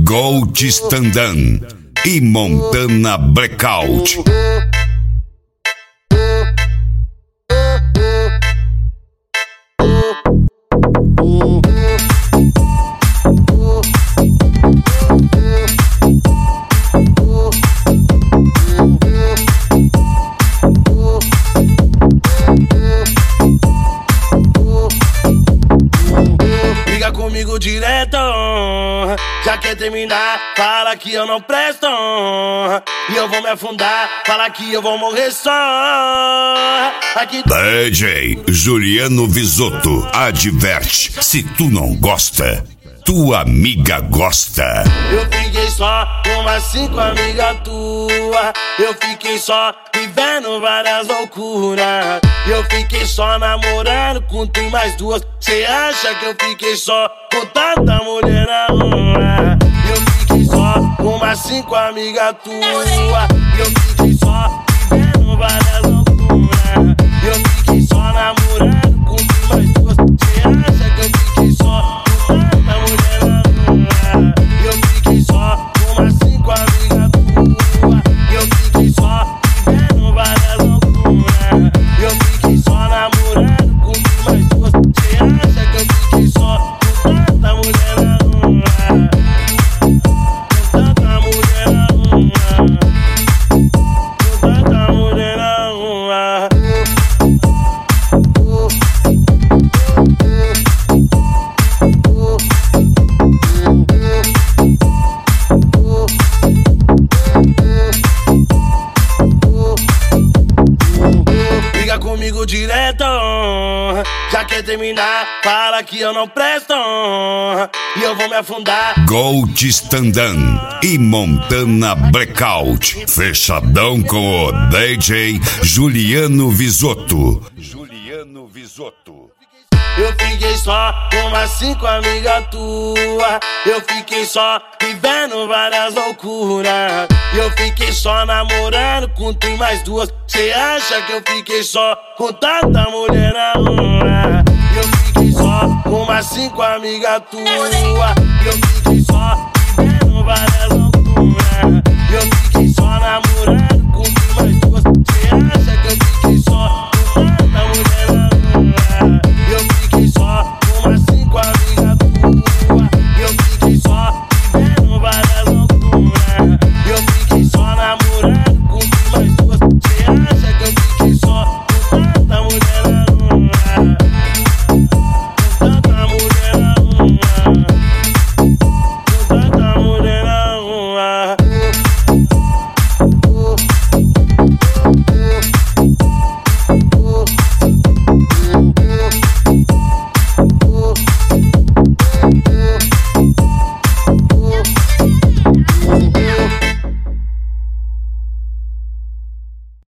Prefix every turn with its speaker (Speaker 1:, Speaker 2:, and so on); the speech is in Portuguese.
Speaker 1: Gold Standan e Montana Blackout.
Speaker 2: Liga comigo direto, já quer terminar, fala que eu não presto. E eu vou me afundar, fala que eu vou morrer só. Aqui...
Speaker 1: DJ Juliano Visotto adverte: se tu não gosta, tua amiga gosta.
Speaker 2: Eu fiquei só com umas 5 amigas tua. Eu fiquei só vivendo várias loucuras. Eu fiquei só namorando com tu e mais 2. Cê acha que eu fiquei só com tanta mulher na rua? Eu fiquei só com umas 5 amigas tua. Eu fiquei só vivendo várias loucuras. Eu fiquei só namorando com tu e mais 2. Cê acha que eu fiquei só com tanta mulher na rua? Eu fiquei só com umas 5 amigas tua. Eu fiquei só vivendo várias loucuras. Eu fiquei só namorando com tu mais 2. Cê acha que eu fiquei só com tanta mulher na rua? Com tanta mulher na rua. Com tanta mulher na rua. Liga comigo direto, já quer terminar, fala que eu não presto. E eu vou me afundar.
Speaker 1: Gold Standan e Montana Blackout. Fechadão com o DJ Juliano Visotto. Juliano Visotto.
Speaker 2: Eu fiquei só com umas 5 amigas tua. Eu fiquei só vivendo várias loucuras. Eu fiquei só namorando com tu e mais 2. Cê acha que eu fiquei só com tanta mulher na rua? Eu fiquei só com umas 5 amigas tua. Eu fiquei só vivendo várias loucuras. Eu fiquei só namorando com tu e mais 2. Cê acha